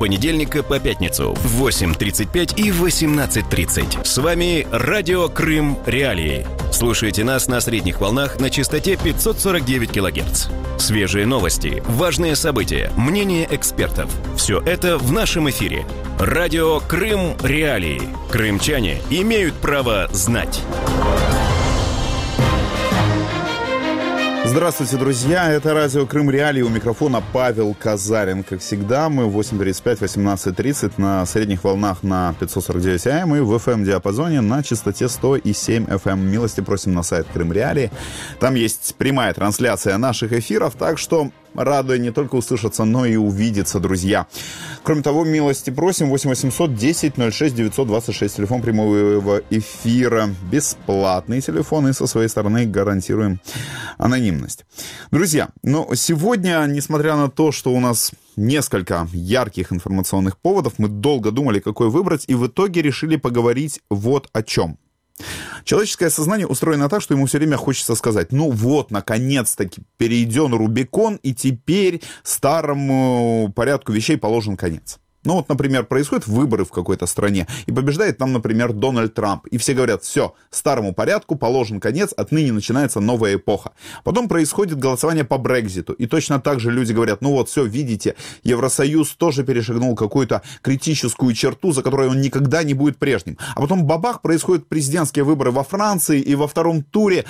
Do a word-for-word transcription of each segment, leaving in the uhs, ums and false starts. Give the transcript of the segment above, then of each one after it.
понедельника по пятницу в восемь тридцать пять и восемнадцать тридцать. С вами Радио Крым Реалии. Слушайте нас на средних волнах на частоте пятьсот сорок девять килогерц. Свежие новости, важные события, мнения экспертов. Все это в нашем эфире. Радио Крым Реалии. Крымчане имеют право знать. Здравствуйте, друзья. Это радио Крым Реалии. У микрофона Павел Казарин. Как всегда, мы в восемь тридцать пять - восемнадцать тридцать на средних волнах на пятьсот сорок девять АМ и в эф эм-диапазоне на частоте сто семь эф эм. Милости просим на сайт Крым Реалии. Там есть прямая трансляция наших эфиров, так что рады не только услышаться, но и увидеться, друзья. Кроме того, милости просим. восемь восемьсот десять ноль шесть девятьсот двадцать шесть. Телефон прямого эфира. Бесплатный телефон. И со своей стороны гарантируем анонимность. Друзья, ну, сегодня, несмотря на то, что у нас несколько ярких информационных поводов, мы долго думали, какой выбрать, и в итоге решили поговорить вот о чем. Человеческое сознание устроено так, что ему все время хочется сказать: ну вот, наконец-таки перейден Рубикон, и теперь старому порядку вещей положен конец. Ну вот, например, происходят выборы в какой-то стране, и побеждает там, например, Дональд Трамп. И все говорят: все, старому порядку положен конец, отныне начинается новая эпоха. Потом происходит голосование по Брекситу, и точно так же люди говорят: ну вот, все, видите, Евросоюз тоже перешагнул какую-то критическую черту, за которой он никогда не будет прежним. А потом бабах, происходят президентские выборы во Франции, и во втором туре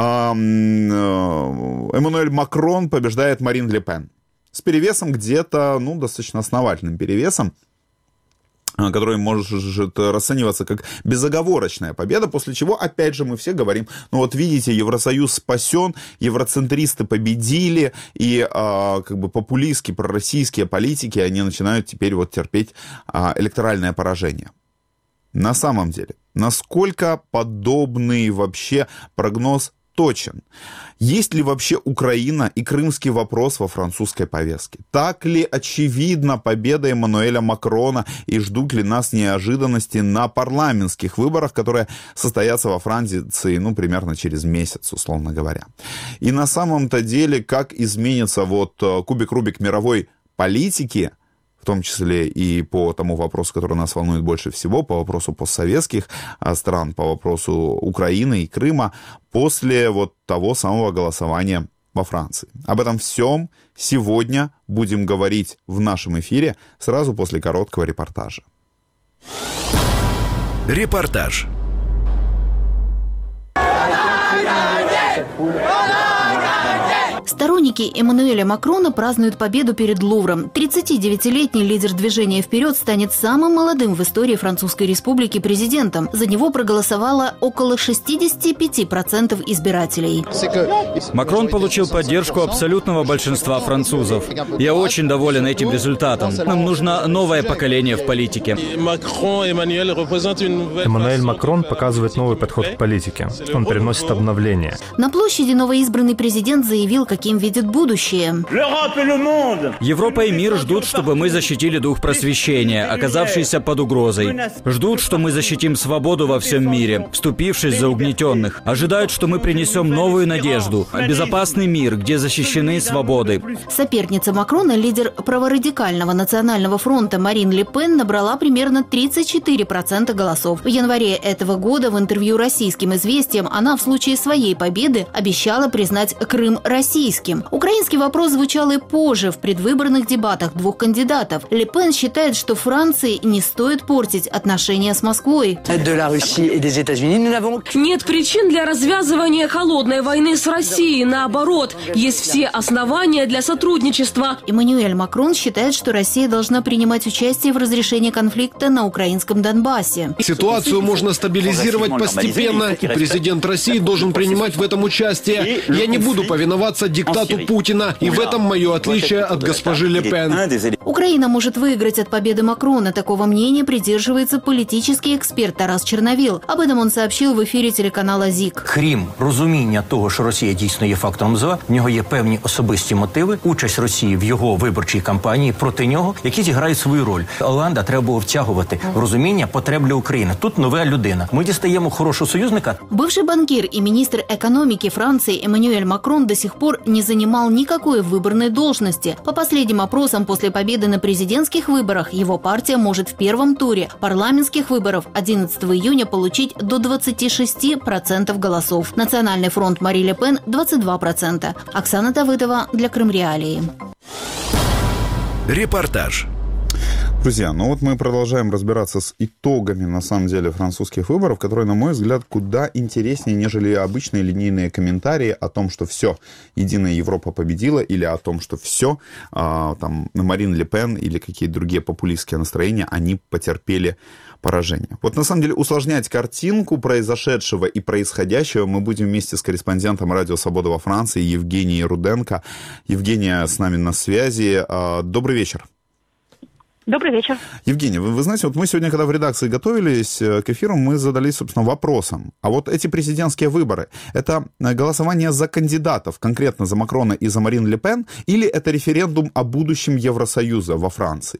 Эммануэль Макрон побеждает Марин Ле Пен. С перевесом где-то, ну, достаточно основательным перевесом, который может расцениваться как безоговорочная победа, после чего, опять же, мы все говорим: ну вот видите, Евросоюз спасен, евроцентристы победили, и а, как бы популистские, пророссийские политики, они начинают теперь вот терпеть а, электоральное поражение. На самом деле, насколько подобный вообще прогноз точен? Есть ли вообще Украина и крымский вопрос во французской повестке? Так ли очевидна победа Эммануэля Макрона, и ждут ли нас неожиданности на парламентских выборах, которые состоятся во Франции, ну, примерно через месяц, условно говоря? И на самом-то деле, как изменится вот кубик-рубик мировой политики, в том числе и по тому вопросу, который нас волнует больше всего, по вопросу постсоветских стран, по вопросу Украины и Крыма, после вот того самого голосования во Франции. Об этом всем сегодня будем говорить в нашем эфире сразу после короткого репортажа. Репортаж. Сторонники Эммануэля Макрона празднуют победу перед Лувром. тридцатидевятилетний лидер движения «Вперед» станет самым молодым в истории Французской Республики президентом. За него проголосовало около шестьдесят пять процентов избирателей. Макрон получил поддержку абсолютного большинства французов. Я очень доволен этим результатом. Нам нужно новое поколение в политике. Эммануэль Макрон показывает новый подход к политике. Он приносит обновление. На площади новоизбранный президент заявил, каким видит будущее. Европа и мир ждут, чтобы мы защитили дух просвещения, оказавшийся под угрозой. Ждут, что мы защитим свободу во всем мире, вступившись за угнетенных. Ожидают, что мы принесем новую надежду, безопасный мир, где защищены свободы. Соперница Макрона, лидер праворадикального национального фронта Марин Ле Пен, набрала примерно тридцать четыре процента голосов. В январе этого года в интервью «Российским известиям» она в случае своей победы обещала признать Крым российским. Украинский вопрос звучал и позже в предвыборных дебатах двух кандидатов. Ле Пен считает, что Франции не стоит портить отношения с Москвой. Нет причин для развязывания холодной войны с Россией. Наоборот, есть все основания для сотрудничества. Эммануэль Макрон считает, что Россия должна принимать участие в разрешении конфликта на украинском Донбассе. Ситуацию можно стабилизировать постепенно, и президент России должен принимать в этом участие. Я не буду повиноваться диктату Путина, и в этом мое отличие от госпожи Ле Пен. Украина может выиграть от победы Макрона. Такого мнения придерживается политический эксперт Тарас Черновіл. Об этом он сообщил в эфире телеканала ЗІК. Крім розуміння того, що Росія дійсно є фактором зла, в нього є певні особисті мотиви, участь Росії в його виборчій кампанії проти нього, які зіграють свою роль. Оланда треба було втягувати в розуміння потреб для України. Тут нова людина. Ми дістаємо хорошого союзника. Бывший банкир и министр экономики Франции Эммануэль Макрон до сих пор не занимает занимал никакой выборной должности. По последним опросам, после победы на президентских выборах его партия может в первом туре парламентских выборов одиннадцатого июня получить до двадцати шести процентов голосов. Национальный фронт Мари Ле Пен – двадцать два процента. Оксана Давыдова для Крым Реалии. Репортаж. Друзья, ну вот мы продолжаем разбираться с итогами, на самом деле, французских выборов, которые, на мой взгляд, куда интереснее, нежели обычные линейные комментарии о том, что все, Единая Европа победила, или о том, что все, а, там, Марин Ле Пен или какие-то другие популистские настроения, они потерпели поражение. Вот, на самом деле, усложнять картинку произошедшего и происходящего мы будем вместе с корреспондентом Радио Свобода во Франции Евгенией Руденко. Евгения с нами на связи. Добрый вечер. Добрый вечер. Евгения, вы, вы знаете, вот мы сегодня, когда в редакции готовились к эфиру, мы задались, собственно, вопросом. А вот эти президентские выборы, это голосование за кандидатов, конкретно за Макрона и за Марин Ле Пен, или это референдум о будущем Евросоюза во Франции?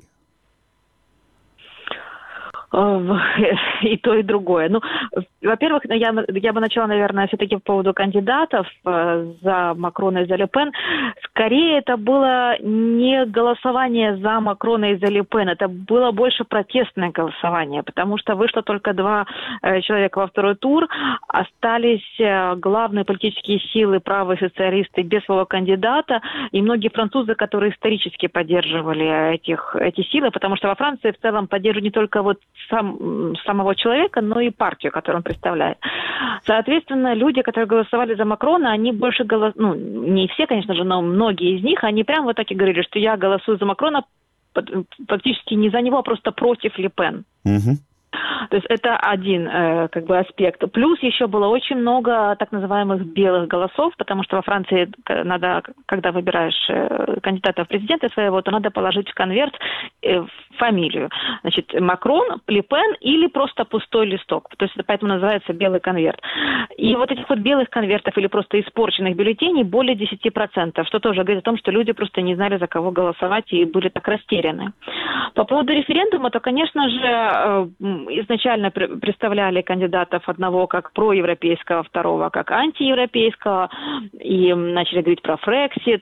И то, и другое. Ну, во-первых, я, я бы начала, наверное, все-таки по поводу кандидатов за Макрона и за Ле Пен. Скорее, это было не голосование за Макрона и за Ле Пен, это было больше протестное голосование, потому что вышло только два человека во второй тур, остались главные политические силы, правые социалисты, без своего кандидата, и многие французы, которые исторически поддерживали этих, эти силы, потому что во Франции в целом поддерживают не только вот сам, самого человека, но и партию, которую он представляет. Соответственно, люди, которые голосовали за Макрона, они больше голосовали, ну, не все, конечно же, но многие из них, они прямо вот так и говорили, что я голосую за Макрона фактически не за него, а просто против Ле Пен. Угу. То есть это один э, как бы аспект. Плюс еще было очень много так называемых белых голосов, потому что во Франции надо, когда выбираешь э, кандидата в президенты своего, то надо положить в конверт э, фамилию. Значит, Макрон, Ле Пен или просто пустой листок. То есть это поэтому называется белый конверт. И вот этих вот белых конвертов или просто испорченных бюллетеней более десяти процентов, что тоже говорит о том, что люди просто не знали, за кого голосовать и были так растеряны. По поводу референдума, то, конечно же, э, изначально представляли кандидатов одного как проевропейского, второго как антиевропейского, и начали говорить про Фрексит,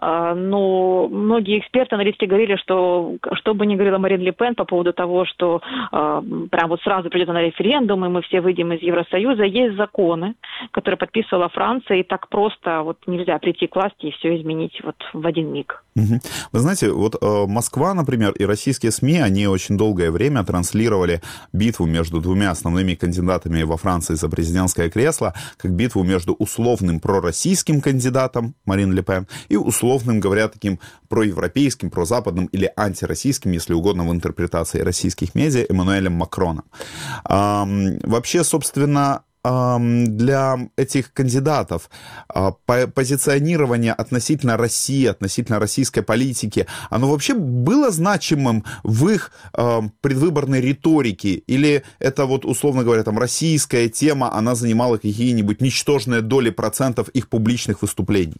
но многие эксперты, аналитики говорили, что что бы ни говорила Марин Ле Пен по поводу того, что прям вот сразу придет на референдум, и мы все выйдем из Евросоюза, есть законы, которые подписывала Франция, и так просто вот нельзя прийти к власти и все изменить вот в один миг. Вы знаете, вот э, Москва, например, и российские СМИ, они очень долгое время транслировали битву между двумя основными кандидатами во Франции за президентское кресло, как битву между условным пророссийским кандидатом Марин Ле Пен и условным, говоря, таким проевропейским, прозападным или антироссийским, если угодно, в интерпретации российских медиа, Эммануэлем Макроном. Эм, вообще, собственно, для этих кандидатов позиционирование относительно России, относительно российской политики, оно вообще было значимым в их предвыборной риторике? Или это вот, условно говоря, там российская тема, она занимала какие-нибудь ничтожные доли процентов их публичных выступлений?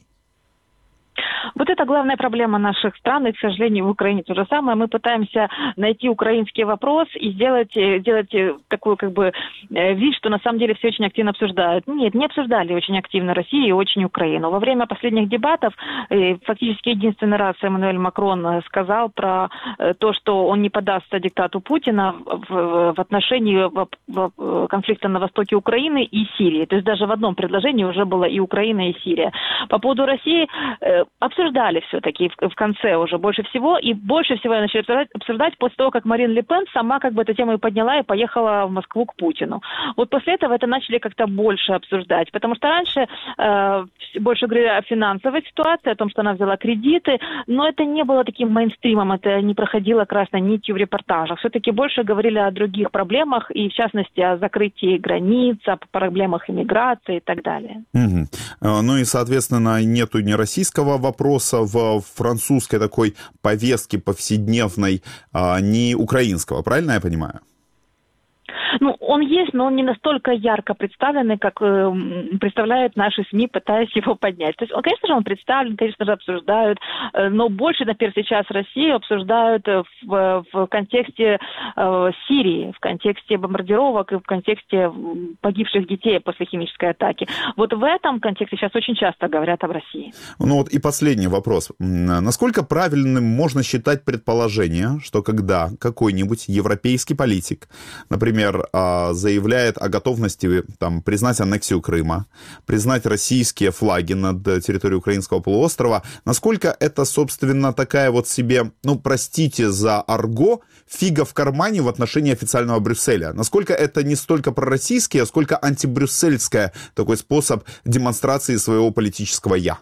Вот это главная проблема наших стран, и, к сожалению, в Украине то же самое. Мы пытаемся найти украинский вопрос и сделать, сделать такой как бы вид, что на самом деле все очень активно обсуждают. Нет, не обсуждали очень активно Россию и очень Украину. Во время последних дебатов фактически единственный раз Эммануэль Макрон сказал про то, что он не поддастся диктату Путина в, в отношении конфликта на востоке Украины и Сирии. То есть даже в одном предложении уже было и Украина, и Сирия. По поводу России обсуждали все-таки в конце уже больше всего, и больше всего я начала обсуждать, обсуждать после того, как Марин Ле Пен сама как бы эту тему и подняла и поехала в Москву к Путину. Вот после этого это начали как-то больше обсуждать, потому что раньше э, больше говорили о финансовой ситуации, о том, что она взяла кредиты, но это не было таким мейнстримом, это не проходило красной нитью в репортажах. Все-таки больше говорили о других проблемах, и в частности о закрытии границ, о проблемах иммиграции и так далее. Угу. Ну и, соответственно, нету ни российского вопроса в французской такой повестке повседневной, ни украинского, правильно я понимаю? Ну, он есть, но он не настолько ярко представленный, как э, представляют наши СМИ, пытаясь его поднять. То есть, он, конечно же, он представлен, конечно же, обсуждают, э, но больше, например, сейчас Россию обсуждают в, в контексте э, Сирии, в контексте бомбардировок и в контексте погибших детей после химической атаки. Вот в этом контексте сейчас очень часто говорят об России. Ну вот и последний вопрос. Насколько правильным можно считать предположение, что когда какой-нибудь европейский политик, например, заявляет о готовности там, признать аннексию Крыма, признать российские флаги над территорией украинского полуострова, насколько это, собственно, такая вот себе, ну, простите за арго, фига в кармане в отношении официального Брюсселя? Насколько это не столько пророссийский, а сколько антибрюссельская такой способ демонстрации своего политического «я»?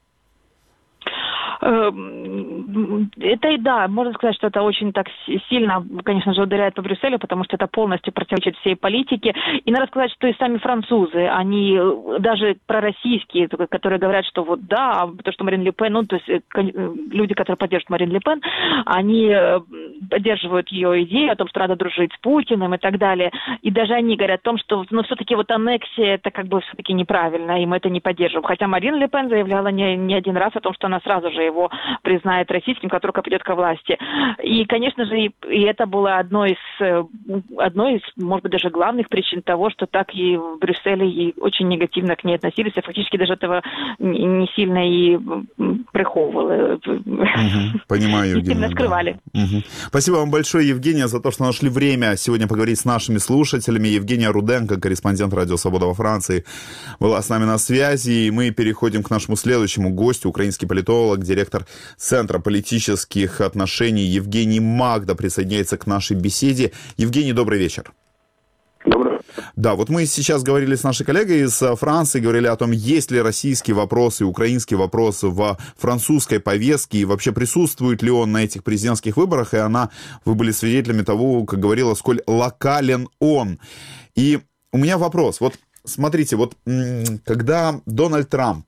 Это и да, можно сказать, что это очень так сильно, конечно же, ударяет по Брюсселю, потому что это полностью противоречит всей политике. И надо сказать, что и сами французы, они даже пророссийские, которые говорят, что вот да, то, что Марин Ле Пен, ну, то есть люди, которые поддерживают Марин Ле Пен, они поддерживают ее идею о том, что надо дружить с Путиным и так далее. И даже они говорят о том, что, ну, все-таки вот аннексия, это как бы все-таки неправильно, и мы это не поддерживаем. Хотя Марин Ле Пен заявляла не, не один раз о том, что она сразу же его признает российским, как только придет ко власти. И, конечно же, и, и это было одной из, одной из, может быть, даже главных причин того, что так и в Брюсселе и очень негативно к ней относились, и фактически даже этого не, не сильно и приховывали. Угу, понимаю, Евгения. Не сильно скрывали. Да. Угу. Спасибо вам большое, Евгения, за то, что нашли время сегодня поговорить с нашими слушателями. Евгения Руденко, корреспондент Радио Свобода во Франции, была с нами на связи. И мы переходим к нашему следующему гостю, украинский политолог, директор Центра политических отношений Евгений Магда присоединяется к нашей беседе. Евгений, добрый вечер. Добрый. Да, вот мы сейчас говорили с нашей коллегой из Франции, говорили о том, есть ли российский вопрос и украинский вопрос в французской повестке, и вообще присутствует ли он на этих президентских выборах, и она, вы были свидетелями того, как говорила, сколь локален он. И у меня вопрос, вот смотрите, вот когда Дональд Трамп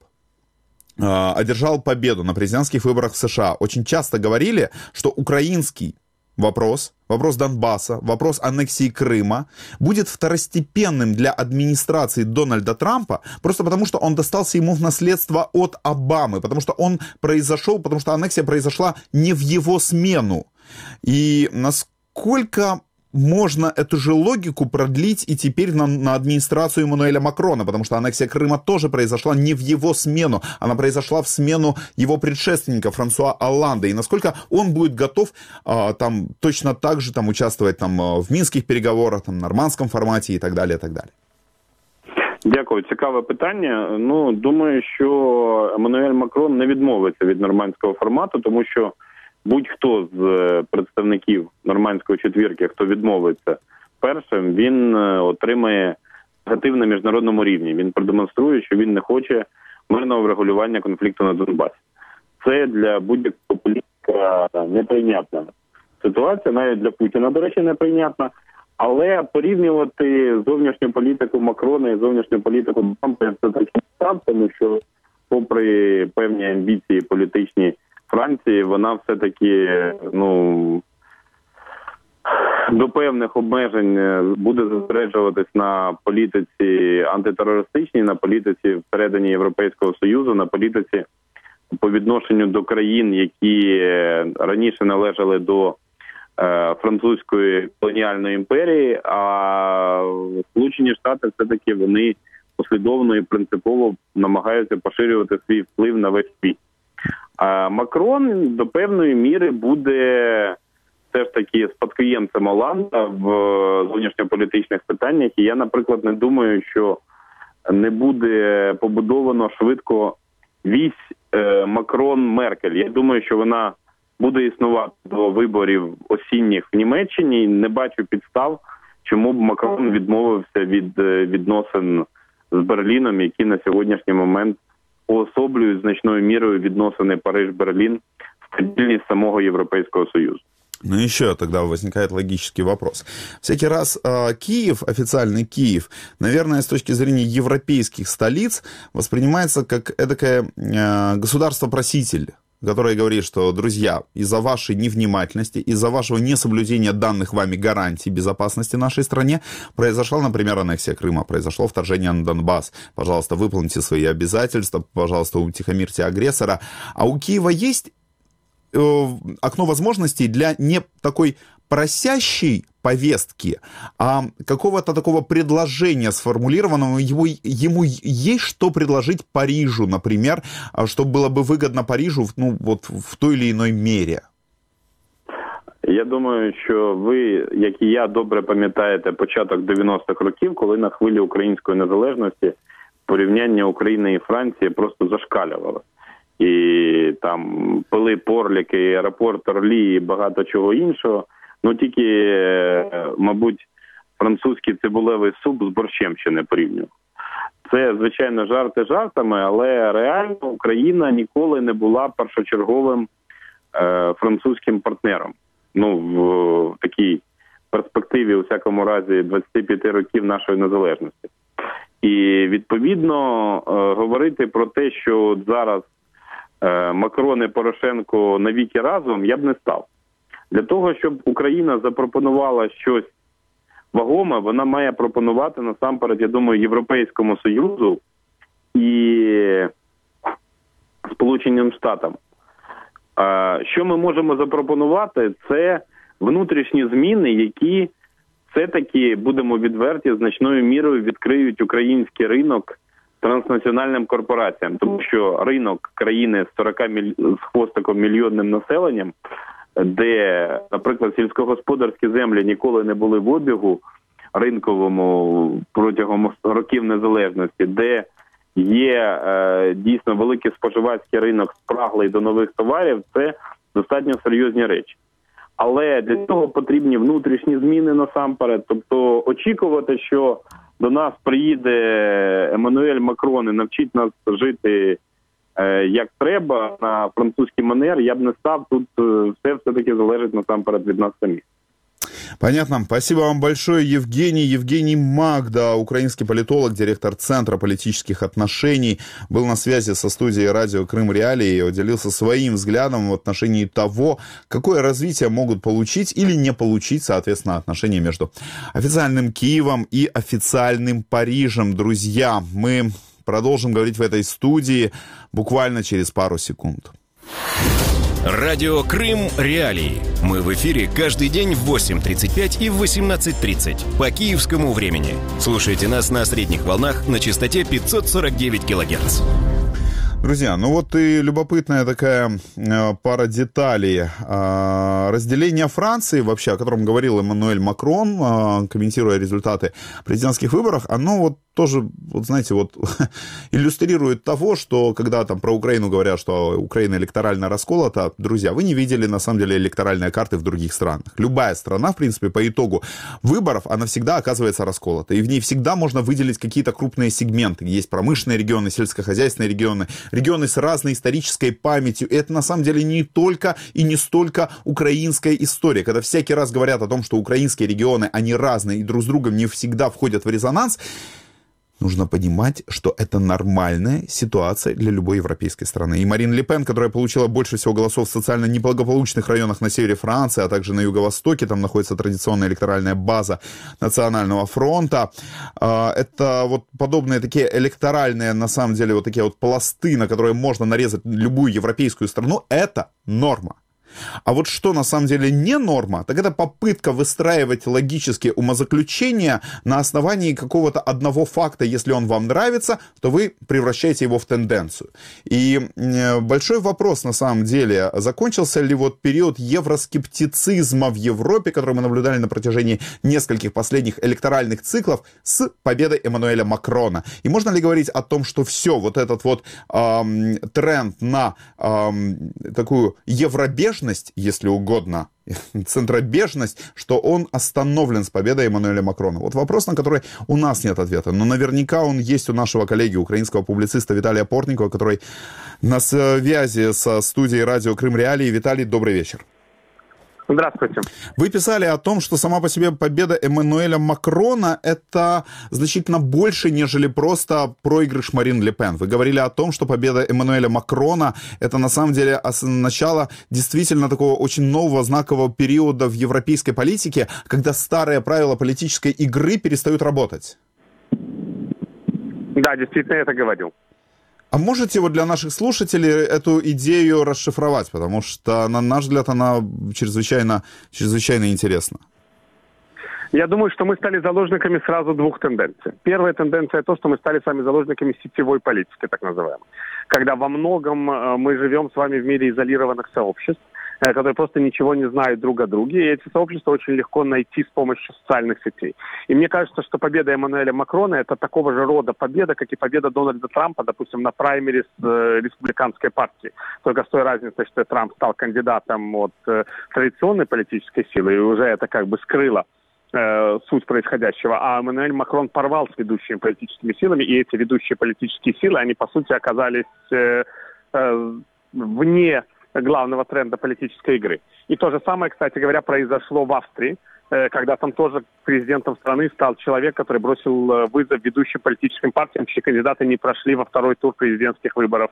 одержал победу на президентских выборах в США, очень часто говорили, что украинский вопрос, вопрос Донбасса, вопрос аннексии Крыма будет второстепенным для администрации Дональда Трампа, просто потому что он достался ему в наследство от Обамы, потому что он произошел, потому что аннексия произошла не в его смену. И насколько можно эту же логику продлить и теперь на, на администрацию Эммануэля Макрона, потому что аннексия Крыма тоже произошла не в его смену, она произошла в смену его предшественника Франсуа Олланда. И насколько он будет готов а, там точно так же там, участвовать там, в мінських переговорах, там, нормандском форматі і так далі, і так далі. Дякую, цікаве питання. Ну, думаю, що Еммануель Макрон не відмовиться від нормандського формату, тому що будь-хто з представників нормандської четвірки, хто відмовиться першим, він отримає негатив на міжнародному рівні. Він продемонструє, що він не хоче мирного врегулювання конфлікту на Донбасі. Це для будь-якого політика неприйнятна ситуація, навіть для Путіна, до речі, неприйнятна. Але порівнювати зовнішню політику Макрона і зовнішню політику Трампа – це таки став, тому що попри певні амбіції політичні Франції, вона все-таки, ну, до певних обмежень буде зосереджуватись на політиці антитерористичній, на політиці всередині Європейського Союзу, на політиці по відношенню до країн, які раніше належали до е, французької колоніальної імперії, а Сполучені Штати все-таки вони послідовно і принципово намагаються поширювати свій вплив на весь світ. А Макрон до певної міри буде все ж таки спадкоємцем Олланда в зовнішньополітичних питаннях. І я, наприклад, не думаю, що не буде побудовано швидко вісь Макрон-Меркель. Я думаю, що вона буде існувати до виборів осінніх в Німеччині. Не бачу підстав, чому б Макрон відмовився від відносин з Берліном, які на сьогоднішній момент уособлюють значною мірою відносини Париж-Берлин, стабильность самого Европейского Союза. Ну, еще тогда возникает логический вопрос. Всякий раз э, Киев, официальный Киев, наверное, с точки зрения европейских столиц, воспринимается как эдакое э, государство-проситель. который говорит, что, друзья, из-за вашей невнимательности, из-за вашего несоблюдения данных вами гарантий безопасности нашей стране произошла, например, аннексия Крыма, произошло вторжение на Донбасс. Пожалуйста, выполните свои обязательства, пожалуйста, утихомирьте агрессора. А у Киева есть э, окно возможностей для не такой просящей повестки, а какого-то такого предложения сформулированного, его, ему есть что предложить Парижу, например, чтобы было бы выгодно Парижу, ну, вот в той или иной мере? Я думаю, що ви, як і я, добре пам'ятаєте початок дев'яностих років, коли на хвилі української незалежності порівняння України і Франції просто зашкалювало. І там пили Порліки, аеропорт Орлі і багато чого іншого. Ну, тільки, мабуть, французький цибулевий суп з борщем ще не порівнював. Це, звичайно, жарти жартами, але реально Україна ніколи не була першочерговим е, французьким партнером. Ну, в, в такій перспективі, у всякому разі, двадцять п'ять років нашої незалежності. І, відповідно, е, говорити про те, що от зараз е, Макрон і Порошенко навіки разом, я б не став. Для того, щоб Україна запропонувала щось вагоме, вона має пропонувати насамперед, я думаю, Європейському Союзу і Сполученим Штатам. Що ми можемо запропонувати, це внутрішні зміни, які все-таки, будемо відверті, значною мірою відкриють український ринок транснаціональним корпораціям. Тому що ринок країни з сорок міль... з хвостиком мільйонним населенням, де, наприклад, сільськогосподарські землі ніколи не були в обігу ринковому протягом років незалежності, де є е, дійсно великий споживацький ринок, спраглий до нових товарів, це достатньо серйозні речі. Але для цього потрібні внутрішні зміни насамперед. Тобто очікувати, що до нас приїде Еммануель Макрон і навчить нас жити е, як треба на французький манер, я б не став. Тут е, все все-таки залежить насамперед від нас самих. Понятно. Спасибо вам большое, Евгений. Евгений Магда, украинский политолог, директор Центра политических отношений, был на связи со студией радио Крым Реалии и делился своим взглядом в отношении того, какое развитие могут получить или не получить, соответственно, отношения между официальным Киевом и официальным Парижем. Друзья, мы продолжим говорить в этой студии буквально через пару секунд. Радио Крым Реалии. Мы в эфире каждый день в восемь тридцать пять и в восемнадцать тридцать по киевскому времени. Слушайте нас на средних волнах на частоте пятьсот сорок девять килогерц. Друзья, ну вот и любопытная такая э, пара деталей. Э, разделение Франции, вообще, о котором говорил Эммануэль Макрон, э, комментируя результаты президентских выборов, оно вот тоже, вот знаете, вот иллюстрирует того, что когда там про Украину говорят, что Украина электорально расколота, друзья, вы не видели на самом деле электоральные карты в других странах. Любая страна, в принципе, по итогу выборов, она всегда оказывается расколота. И в ней всегда можно выделить какие-то крупные сегменты. Есть промышленные регионы, сельскохозяйственные регионы, регионы с разной исторической памятью. И это на самом деле не только и не столько украинская история. Когда всякий раз говорят о том, что украинские регионы, они разные и друг с другом не всегда входят в резонанс, нужно понимать, что это нормальная ситуация для любой европейской страны. И Марин Ле Пен, которая получила больше всего голосов в социально неблагополучных районах на севере Франции, а также на юго-востоке, там находится традиционная электоральная база Национального фронта. Это вот подобные такие электоральные, на самом деле, вот такие вот пласты, на которые можно нарезать любую европейскую страну, это норма. А вот что на самом деле не норма, так это попытка выстраивать логические умозаключения на основании какого-то одного факта. Если он вам нравится, то вы превращаете его в тенденцию. И большой вопрос на самом деле, закончился ли вот период евроскептицизма в Европе, который мы наблюдали на протяжении нескольких последних электоральных циклов с победой Эммануэля Макрона. И можно ли говорить о том, что все, вот этот вот эм, тренд на эм, такую евробежность, если угодно, центробежность, что он остановлен с победой Эммануэля Макрона? Вот вопрос, на который у нас нет ответа, но наверняка он есть у нашего коллеги, украинского публициста Виталия Портникова, который на связи со студией радио Крым Реалии. Виталий, добрый вечер. Здравствуйте. Вы писали о том, что сама по себе победа Эммануэля Макрона – это значительно больше, нежели просто проигрыш Марин Ле Пен. Вы говорили о том, что победа Эммануэля Макрона – это на самом деле начало действительно такого очень нового знакового периода в европейской политике, когда старые правила политической игры перестают работать. Да, действительно, я это говорил. А можете вот для наших слушателей эту идею расшифровать, потому что, на наш взгляд, она чрезвычайно, чрезвычайно интересна. Я думаю, что мы стали заложниками сразу двух тенденций. Первая тенденция – то, что мы стали с вами заложниками сетевой политики, так называемой. Когда во многом мы живем с вами в мире изолированных сообществ, которые просто ничего не знают друг о друге, и эти сообщества очень легко найти с помощью социальных сетей. И мне кажется, что победа Эммануэля Макрона – это такого же рода победа, как и победа Дональда Трампа, допустим, на праймерис э, республиканской партии. Только с той разницей, что Трамп стал кандидатом от э, традиционной политической силы, и уже это как бы скрыло э, суть происходящего. А Эммануэль Макрон порвал с ведущими политическими силами, и эти ведущие политические силы, они, по сути, оказались э, э, вне главного тренда политической игры. И то же самое, кстати говоря, произошло в Австрии, когда там тоже президентом страны стал человек, который бросил вызов ведущим политическим партиям, чьи кандидаты не прошли во второй тур президентских выборов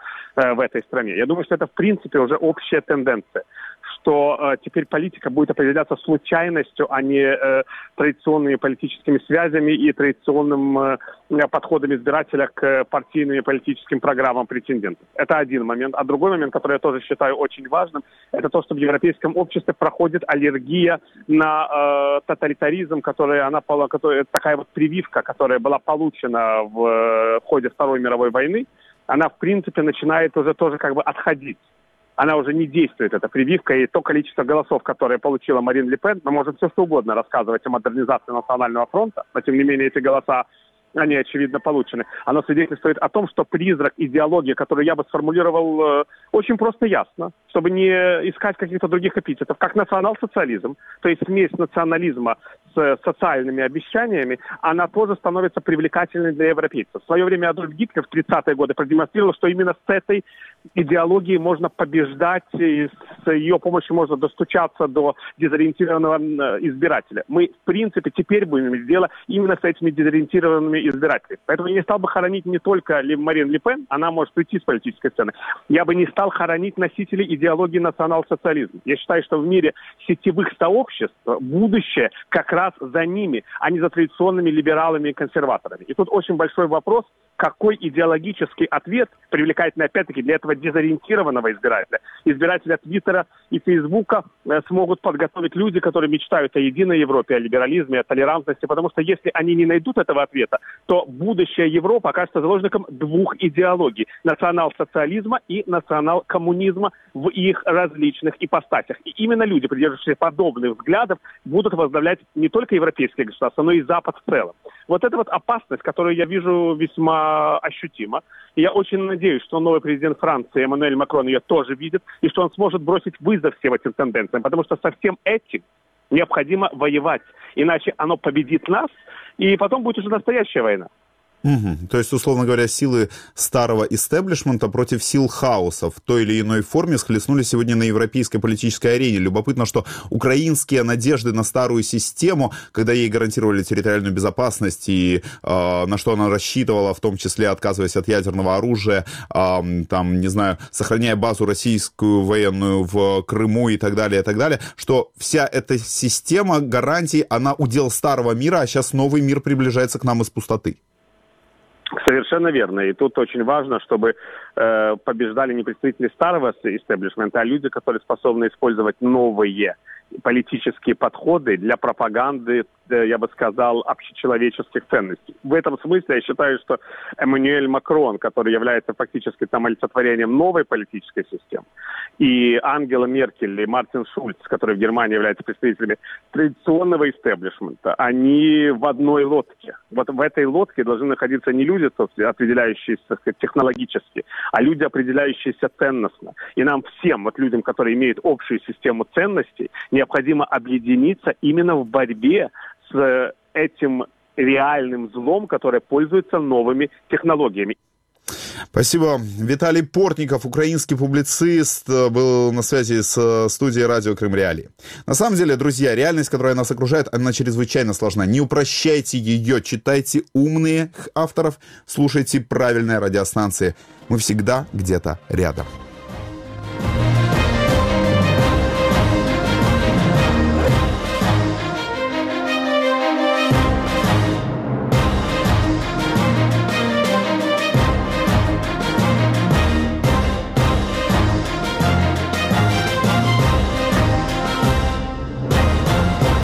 в этой стране. Я думаю, что это, в принципе, уже общая тенденция, что э, теперь политика будет определяться случайностью, а не э, традиционными политическими связями и традиционным э, подходом избирателя к партийным и политическим программам претендентов. Это один момент. А другой момент, который я тоже считаю очень важным, это то, что в европейском обществе проходит аллергия на э, тоталитаризм, которая, она, которая, такая вот прививка, которая была получена в, в ходе Второй мировой войны, она, в принципе, начинает уже тоже как бы отходить. Она уже не действует, эта прививка, и то количество голосов, которое получила Марин Ле Пен, мы можем все что угодно рассказывать о модернизации Национального фронта, но тем не менее эти голоса, они, очевидно, получены. Оно свидетельствует о том, что призрак идеологии, которую я бы сформулировал э, очень просто ясно, чтобы не искать каких-то других эпитетов, как национал-социализм, то есть смесь национализма с социальными обещаниями, она тоже становится привлекательной для европейцев. В свое время Адольф Гитлер в тридцатые годы продемонстрировал, что именно с этой идеологией можно побеждать, и с ее помощью можно достучаться до дезориентированного избирателя. Мы, в принципе, теперь будем иметь дело именно с этими дезориентированными избирателями. Поэтому я не стал бы хоронить не только Марин Ле Пен, она может уйти с политической сцены. Я бы не стал хоронить носителей идеологии национал-социализма. Я считаю, что в мире сетевых сообществ будущее как раз за ними, а не за традиционными либералами и консерваторами. И тут очень большой вопрос, какой идеологический ответ привлекательный, опять-таки, для этого дезориентированного избирателя. Избиратели Твиттера и Фейсбука э, смогут подготовить люди, которые мечтают о единой Европе, о либерализме, о толерантности, потому что если они не найдут этого ответа, то будущая Европа окажется заложником двух идеологий – национал-социализма и национал-коммунизма в их различных ипостасях. И именно люди, придерживающиеся подобных взглядов, будут возглавлять не только европейские государства, но и Запад в целом. Вот эта вот опасность, которую я вижу весьма ощутимо. И я очень надеюсь, что новый президент Франции Эммануэль Макрон ее тоже видит, и что он сможет бросить вызов всем этим тенденциям, потому что со всем этим необходимо воевать, иначе оно победит нас, и потом будет уже настоящая война. Угу. То есть, условно говоря, силы старого истеблишмента против сил хаоса в той или иной форме схлестнули сегодня на европейской политической арене. Любопытно, что украинские надежды на старую систему, когда ей гарантировали территориальную безопасность и э, на что она рассчитывала, в том числе отказываясь от ядерного оружия, э, там, не знаю, сохраняя базу российскую военную в Крыму и так далее, и так далее, что вся эта система гарантий, она удел старого мира, а сейчас новый мир приближается к нам из пустоты. Совершенно верно. И тут очень важно, чтобы э, побеждали не представители старого истеблишмента, а люди, которые способны использовать новые политические подходы для пропаганды, я бы сказал, общечеловеческих ценностей. В этом смысле я считаю, что Эммануэль Макрон, который является фактически там олицетворением новой политической системы, и Ангела Меркель и Мартин Шульц, которые в Германии являются представителями традиционного истеблишмента, они в одной лодке. Вот в этой лодке должны находиться не люди, определяющиеся технологически, а люди, определяющиеся ценностно. И нам всем, вот людям, которые имеют общую систему ценностей, необходимо объединиться именно в борьбе с этим реальным злом, которое пользуется новыми технологиями. Спасибо. Виталий Портников, украинский публицист, был на связи с студией радио Крым Реалии. На самом деле, друзья, реальность, которая нас окружает, она чрезвычайно сложна. Не упрощайте ее, читайте умные авторов, слушайте правильные радиостанции. Мы всегда где-то рядом.